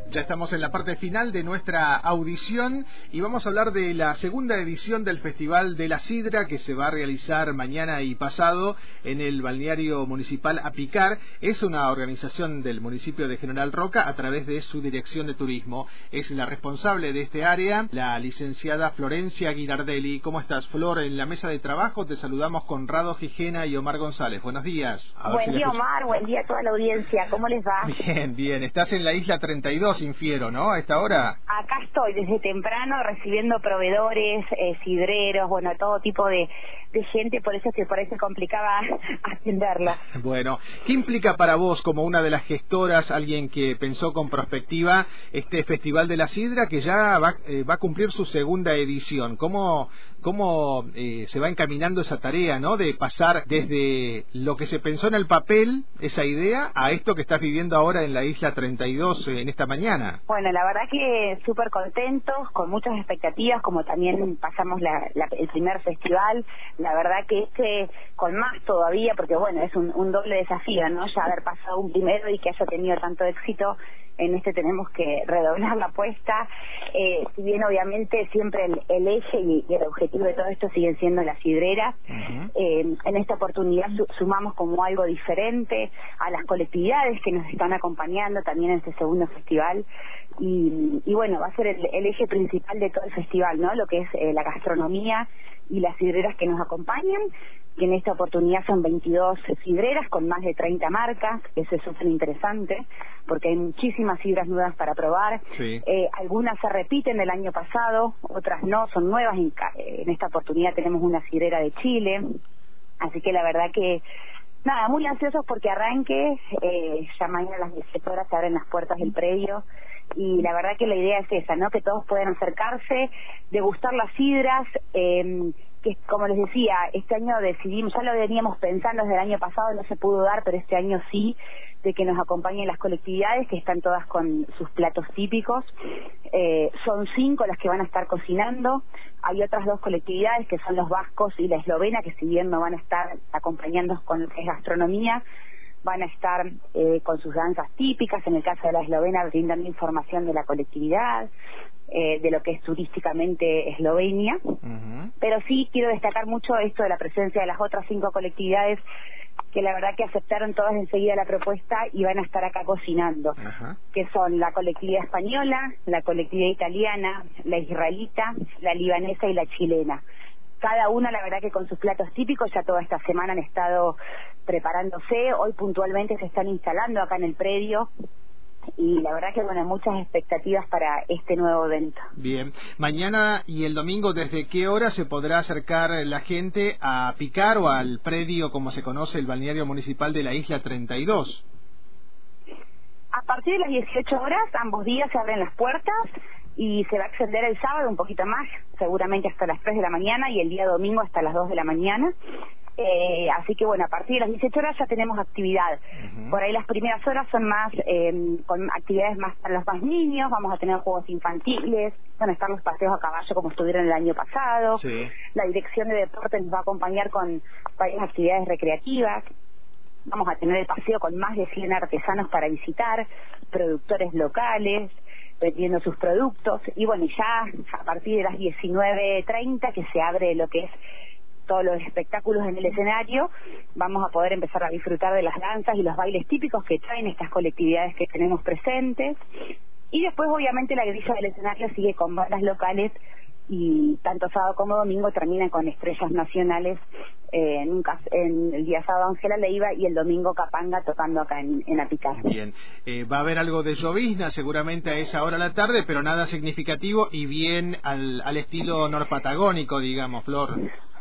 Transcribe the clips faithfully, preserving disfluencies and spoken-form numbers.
Ya estamos en la parte final de nuestra audición y vamos a hablar de la segunda edición del Festival de la Sidra, que se va a realizar mañana y pasado en el balneario municipal Apicar. Es una organización del municipio de General Roca a través de su dirección de turismo. Es la responsable de este área, la licenciada Florencia Guinardelli. ¿Cómo estás, Flor? En la mesa de trabajo te saludamos con Rado Gijena y Omar González. Buenos días. A buen día, Omar. Buen día a toda la audiencia. ¿Cómo les va? Bien, bien. Estás en la isla treinta y dos, infiero, ¿no? A esta hora. Acá estoy desde temprano recibiendo proveedores, eh, sidreros, bueno, todo tipo de, de gente, por eso es que por eso se complicaba atenderla. Bueno, ¿qué implica para vos, como una de las gestoras, alguien que pensó con prospectiva, este Festival de la Sidra, que ya va, eh, va a cumplir su segunda edición? ¿Cómo, cómo eh, se va encaminando esa tarea, ¿no? De pasar desde lo que se pensó en el papel, esa idea, a esto que estás viviendo ahora en la isla treinta y dos eh, en esta mañana. Bueno, la verdad que súper contentos, con muchas expectativas, como también pasamos la, la, el primer festival. La verdad que este con más todavía, porque bueno, es un, un doble desafío, ¿no? Ya haber pasado un primero y que haya tenido tanto éxito, en este tenemos que redoblar la apuesta. Eh, si bien obviamente siempre el, el eje y, y el objetivo de todo esto siguen siendo las sidreras, uh-huh. eh, en esta oportunidad su, sumamos como algo diferente a las colectividades que nos están acompañando también en este segundo festival. Y, y bueno, va a ser el, el eje principal de todo el festival, ¿no? Lo que es eh, la gastronomía y las sidreras que nos acompañan, que en esta oportunidad son veintidós sidreras con más de treinta marcas. Eso es súper interesante porque hay muchísimas sidras nuevas para probar. Sí. Eh, algunas se repiten del año pasado, otras no, son nuevas. En, en esta oportunidad tenemos una sidrera de Chile, así que la verdad que nada, muy ansiosos porque arranque. Eh, ya mañana a las diecisiete horas se abren las puertas del predio. Y la verdad que la idea es esa, ¿no? Que todos puedan acercarse, degustar las sidras, eh, que como les decía, este año decidimos, ya lo veníamos pensando desde el año pasado, no se pudo dar, pero este año sí, de que nos acompañen las colectividades, que están todas con sus platos típicos. Eh, son cinco las que van a estar cocinando. Hay otras dos colectividades, que son los vascos y la eslovena, que si bien no van a estar acompañándonos con lo que es gastronomía, van a estar eh, con sus danzas típicas. En el caso de la eslovena brindan información de la colectividad, eh, de lo que es turísticamente Eslovenia. Uh-huh. Pero sí quiero destacar mucho esto de la presencia de las otras cinco colectividades, que la verdad que aceptaron todas enseguida la propuesta y van a estar acá cocinando, uh-huh. que son la colectividad española, la colectividad italiana, la israelita, la libanesa y la chilena. Cada una, la verdad que con sus platos típicos, ya toda esta semana han estado preparándose. Hoy puntualmente se están instalando acá en el predio. Y la verdad que, bueno, muchas expectativas para este nuevo evento. Bien. Mañana y el domingo, ¿desde qué hora se podrá acercar la gente a Apicar o al predio, como se conoce, el balneario municipal de la isla treinta y dos? A partir de las dieciocho horas, ambos días se abren las puertas y se va a extender el sábado un poquito más, seguramente hasta las tres de la mañana, y el día domingo hasta las dos de la mañana. Eh, así que bueno, a partir de las dieciocho horas ya tenemos actividad. Uh-huh. Por ahí las primeras horas son más eh, con actividades más para los más niños. Vamos a tener juegos infantiles, van a estar los paseos a caballo como estuvieron el año pasado. Sí. La dirección de deportes nos va a acompañar con varias actividades recreativas. Vamos a tener el paseo con más de cien artesanos para visitar, productores locales vendiendo sus productos. Y bueno, ya a partir de las diecinueve treinta, que se abre lo que es todos los espectáculos en el escenario, vamos a poder empezar a disfrutar de las danzas y los bailes típicos que traen estas colectividades que tenemos presentes. Y después, obviamente, la grilla del escenario sigue con bandas locales, y tanto sábado como domingo terminan con estrellas nacionales. Eh, en, un caso, en el día sábado Ángela Leiva y el domingo Capanga tocando acá en, en Apicar. Bien, eh, va a haber algo de llovizna seguramente a esa hora de la tarde, pero nada significativo y bien al, al estilo norpatagónico, digamos, Flor.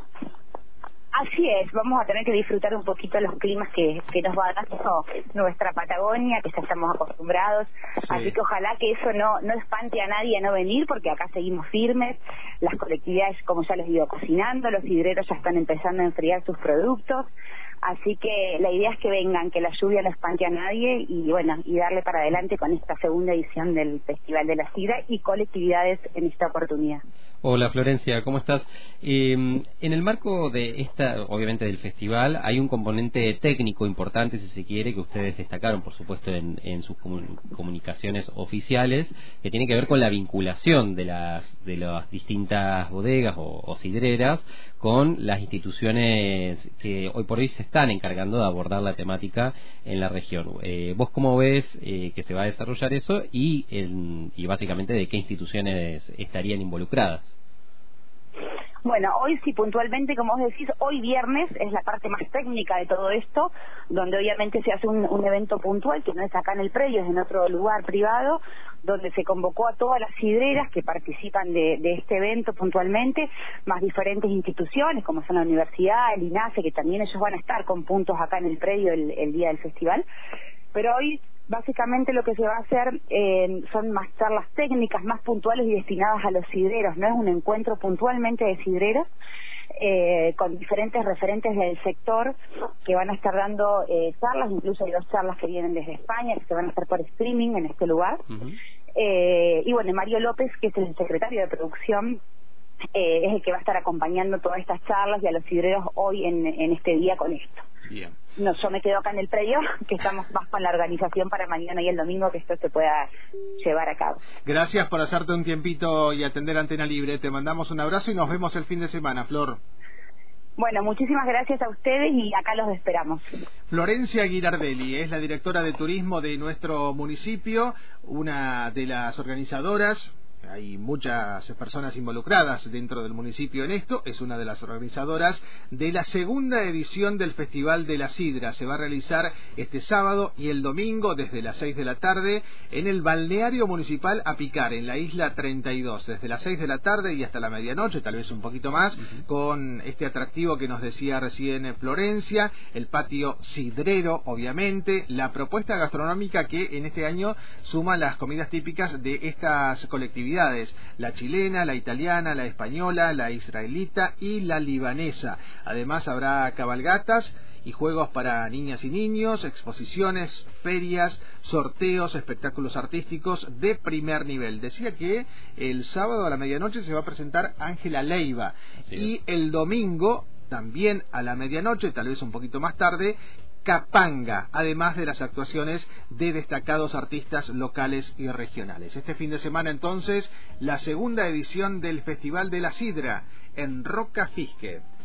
Así es, vamos a tener que disfrutar un poquito los climas que, que nos va dando nuestra Patagonia, que ya estamos acostumbrados. Sí. Así que ojalá que eso no, no espante a nadie a no venir, porque acá seguimos firmes. Las colectividades, como ya les digo, cocinando, los sidreros ya están empezando a enfriar sus productos. Así que la idea es que vengan, que la lluvia no espante a nadie y bueno, y darle para adelante con esta segunda edición del Festival de la Sidra y colectividades en esta oportunidad. Hola Florencia, ¿cómo estás? Eh, en el marco de esta, obviamente del festival, hay un componente técnico importante, si se quiere, que ustedes destacaron, por supuesto, en, en sus comun- comunicaciones oficiales, que tiene que ver con la vinculación de las de las distintas bodegas o, o sidreras con las instituciones que hoy por hoy se están encargando de abordar la temática en la región. Eh, ¿Vos cómo ves eh, que se va a desarrollar eso y, el, y básicamente de qué instituciones estarían involucradas? Bueno, hoy sí puntualmente, como vos decís, hoy viernes es la parte más técnica de todo esto, donde obviamente se hace un, un evento puntual, que no es acá en el predio, es en otro lugar privado, donde se convocó a todas las sidreras que participan de, de este evento puntualmente, más diferentes instituciones, como son la universidad, el INASE, que también ellos van a estar con puntos acá en el predio el, el día del festival. Pero hoy básicamente lo que se va a hacer eh, son más charlas técnicas, más puntuales y destinadas a los sidreros, no es un encuentro puntualmente de sidreros, eh, con diferentes referentes del sector que van a estar dando eh, charlas, incluso hay dos charlas que vienen desde España, que se van a hacer por streaming en este lugar. Uh-huh. eh, y bueno, Mario López, que es el secretario de producción, eh, es el que va a estar acompañando todas estas charlas y a los sidreros hoy en, en este día con esto. Bien. No, yo me quedo acá en el predio, que estamos más con la organización para mañana y el domingo que esto se pueda llevar a cabo. Gracias por hacerte un tiempito y atender Antena Libre. Te mandamos un abrazo y nos vemos el fin de semana, Flor. Bueno, muchísimas gracias a ustedes y acá los esperamos. Florencia Ghirardelli es la directora de turismo de nuestro municipio, una de las organizadoras. Hay muchas personas involucradas dentro del municipio en esto. Es una de las organizadoras de la segunda edición del Festival de la Sidra. Se va a realizar este sábado y el domingo desde las seis de la tarde en el balneario municipal Apicar, en la isla treinta y dos, desde las seis de la tarde y hasta la medianoche, tal vez un poquito más, uh-huh. con este atractivo que nos decía recién Florencia, el patio sidrero, obviamente, la propuesta gastronómica que en este año suma las comidas típicas de estas colectividades, la chilena, la italiana, la española, la israelita y la libanesa. Además habrá cabalgatas y juegos para niñas y niños, exposiciones, ferias, sorteos, espectáculos artísticos de primer nivel. Decía que el sábado a la medianoche se va a presentar Ángela Leiva y el domingo también a la medianoche, tal vez un poquito más tarde, Capanga, además de las actuaciones de destacados artistas locales y regionales. Este fin de semana entonces la segunda edición del Festival de la Sidra en Roca Fisque.